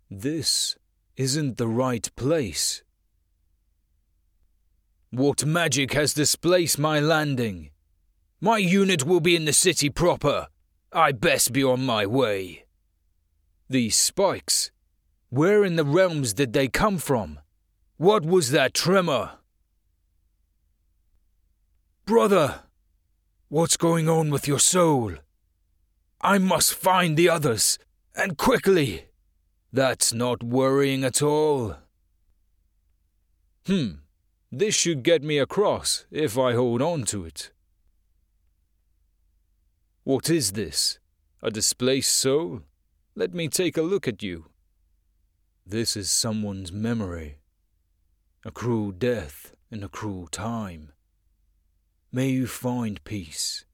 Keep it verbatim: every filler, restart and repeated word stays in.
This isn't the right place. What magic has displaced my landing? My unit will be in the city proper. I best be on my way. These spikes, where in the realms did they come from? What was that tremor? Brother, what's going on with your soul? I must find the others, and quickly. That's not worrying at all. Hmm, this should get me across if I hold on to it. What is this? A displaced soul? Let me take a look at you. This is someone's memory. A cruel death in a cruel time. May you find peace.